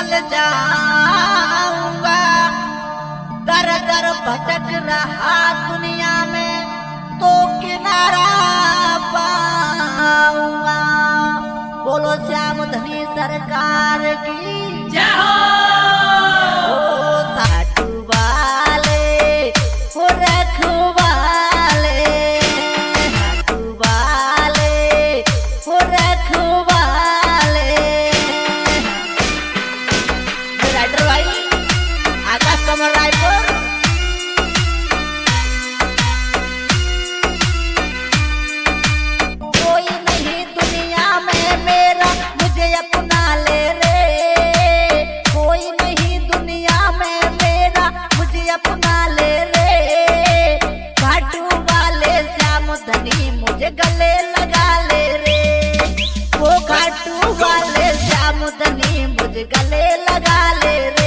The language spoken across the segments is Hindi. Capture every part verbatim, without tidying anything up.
मल जाऊंगा। दर दर भटक रहा दुनिया में तो किनारा पाऊंगा। बोलो श्याम धनी सरकार की जय हो। साधु वाले हो रखवाले, साधु वाले हो रखवाले। राइटर भाई आकाश कमल रायपुर। कोई नहीं दुनिया में मेरा मुझे अपना ले रे। कोई नहीं दुनिया में मेरा मुझे अपना ले रे। घाटू वाले श्याम धनी मुझे गले लगा ले रे। वो घाटू वाले श्याम धनी मुझे गले लगा ले रे।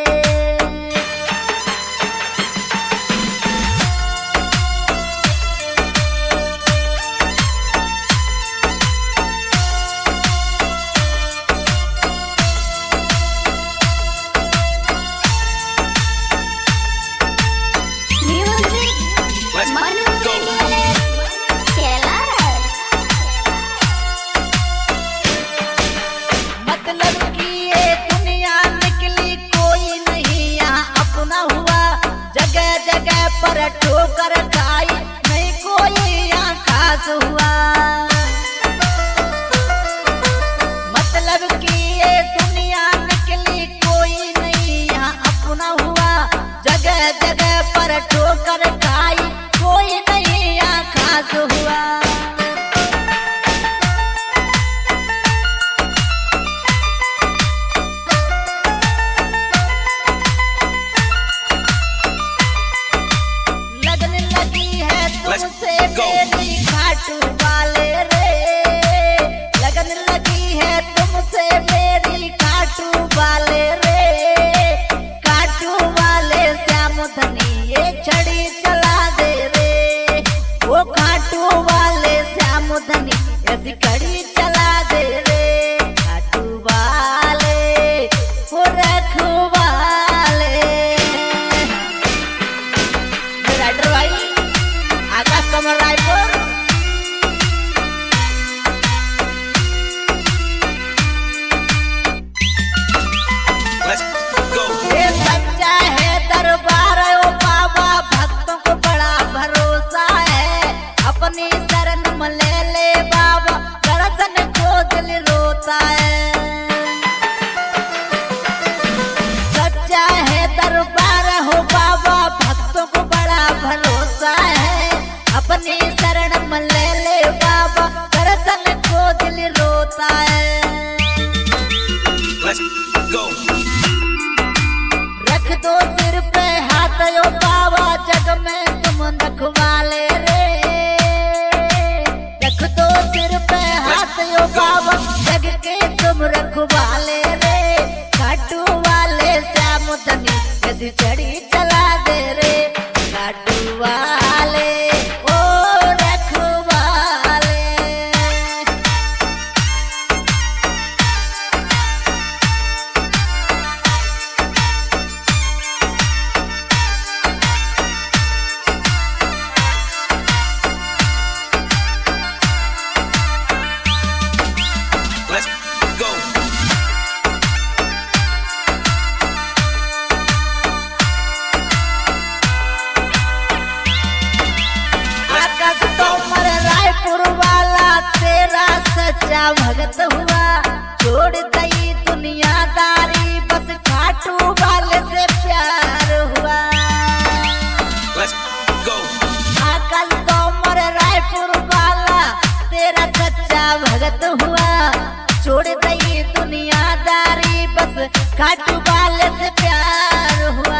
मतलब कि ये दुनिया निकली कोई नहीं यहाँ अपना हुआ। जगह जगह पर ठोकर खाई नहीं कोई यहाँ खास हुआ। मतलब कि ये दुनिया निकली कोई नहीं यहाँ अपना हुआ। जगह जगह पर ठोकर खाई कोई नहीं यहाँ खास हुआ। तुमसे मेरी घाटू वाले रे। लगन लगी है तुमसे मेरी घाटू वाले रे। घाटू वाले श्याम धनी ये छड़ी चला दे रे। वो घाटू वाले श्याम धनी ऐसी कड़ी चला दे रे। घाटू वाले वो रखवाले। राइटर भाई आकाश कमल रायपुर। ये सच्चा है दरबार ओ बाबा, भक्तों को बड़ा भरोसा है। अपनी शरण में ले ले बाबा, दर्शन को दिल रोता है। सच्चा है दरबार हो बाबा, भक्तों को बड़ा भरोसा है। अपनी शरण में ले ले बाबा, दर्शन को दिल रोता है। रख दो सिर पे हाथ यो बाबा, जग में तुम रखवाले रे। रख दो सिर पे हाथ यो बाबा, जग के तुम रखवाले रे। घाटू वाले श्याम धनी कैसी छड़ी चला दे रे। घाटू वाले ओ रखवाले। Let's go. आकाश तोमर रायपुर वाला तेरा सच्चा भगत हुआ। छोड़ दई दुनियादारी बस घाटू वाले से प्यार हुआ। Let's go. आकाश तोमर रायपुर वाला तेरा सच्चा भगत हुआ। छोड़ दई दुनियादारी बस घाटू वाले से प्यार हुआ।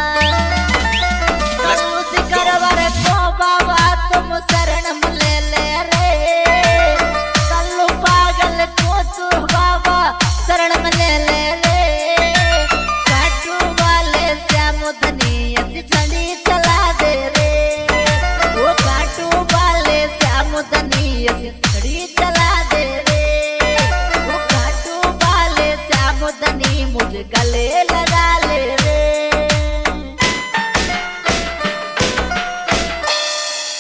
उस करवर को बाबा तुम शरण में ले ले रे। कल्लू पागल को तू बाबा शरण में ले ले रे। घाटू वाले श्याम धनी ऐसी छड़ी चला दे रे। वो घाटू वाले श्याम धनी ऐसी छड़ी चला दे रे। वो घाटू वाले श्याम धनी मुझे गले लगा